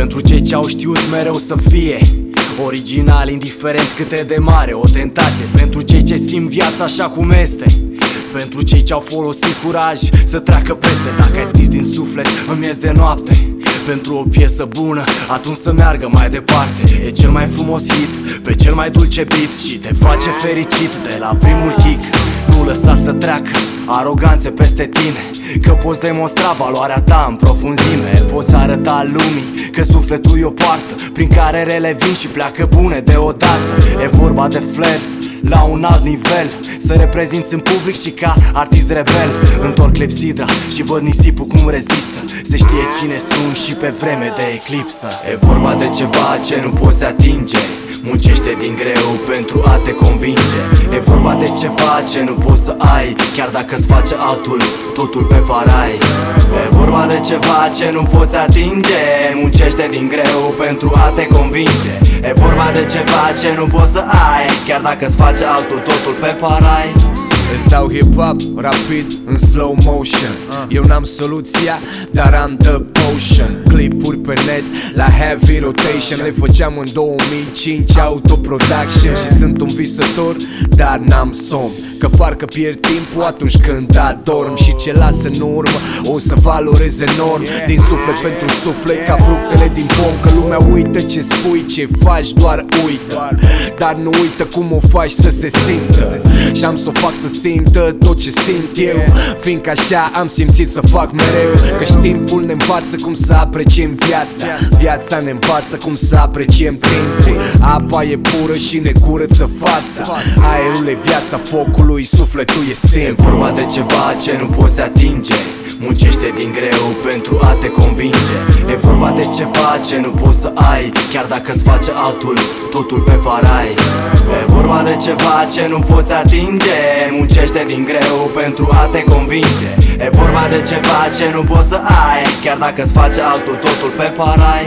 Pentru cei ce au știut mereu să fie original, indiferent cât e de mare o tentație. Pentru cei ce simt viața așa cum este, pentru cei ce au folosit curaj să treacă peste. Dacă ai scris din suflet în miez de noapte pentru o piesă bună, atunci să meargă mai departe. E cel mai frumos hit pe cel mai dulce beat și te face fericit de la primul kick. Nu lăsa să treacă aroganțe peste tine, că poți demonstra valoarea ta în profunzime. Poți arăta lumii că sufletul e o poartă prin care rele vin și pleacă bune deodată. E vorba de flair la un alt nivel, să reprezinți în public și ca artist rebel. Întorc clepsidra și văd nisipul cum rezistă, se știe cine sunt și pe vreme de eclipsă. E vorba de ceva ce nu poți atinge, muncește din greu pentru a te convinge. E vorba de ceva ce nu poți să ai, chiar dacă-ți face altul totul pe parai. E vorba de ceva ce nu poți atinge, muncește din greu pentru a te convinge. E vorba de ceva ce nu poți să ai, chiar dacă-ți face altul totul pe parai. Îți dau hip-hop rapid în slow motion. Eu n-am soluția, dar am the potion. Clipuri pe net la heavy rotation, le făceam în 2005 autoproduction. Și sunt un visător, dar n-am somn, că parcă pierd timpul atunci când adorm. Și ce las în urmă o să valorez enorm, din suflet pentru suflet, ca fructele din pom. Că lumea uită ce spui, ce faci doar uită, dar nu uită cum o faci să se simtă. Și am să o fac să simtă tot ce simt eu, fiindcă așa am simțit să fac mereu. Că timpul ne învață cum să apreciem viața, viața ne învață cum să apreciem timpul. Apa e pură și ne curăță fața, aerul e viața focului, sufletul e simplu. E vorba de ceva ce nu poți atinge, muncește din greu pentru a te convinge. E vorba de ceva ce nu poți să ai, chiar dacă-ți face altul totul pe parai. E vorba de ceva ce nu poți atinge, muncește din greu pentru a te convinge. E vorba de ceva ce nu poți să ai, chiar dacă-ți face altul totul pe parai.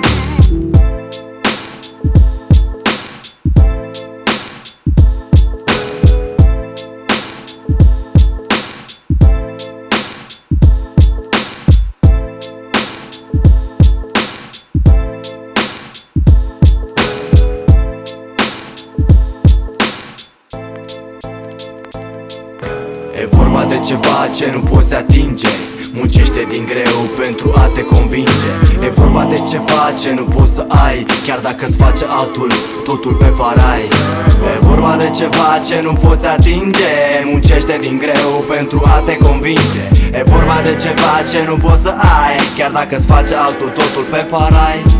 E vorba de ceva ce nu poți atinge, muncește din greu pentru a te convinge. E vorba de ceva ce nu poți să ai, chiar dacă-ți face altul totul pe parai. E vorba de ceva ce nu poți atinge, muncește din greu pentru a te convinge. E vorba de ceva ce nu poți să ai, chiar dacă-ți face altul totul pe parai.